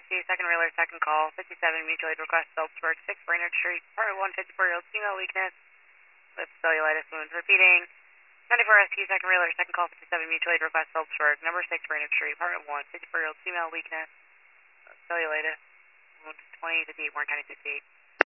Rescue, second Wheeler, second call, 57 mutual aid request, Phillipsburg, 6 Brainerd Street, apartment 1, 54-year-old female weakness with cellulitis wounds. Repeating, 94 Rescue, second Wheeler, second call, 57 mutual aid request, Phillipsburg, number 6 Brainerd Street, apartment 1, 54-year-old female weakness, cellulitis wounds, 20 to 8, Warren County 68.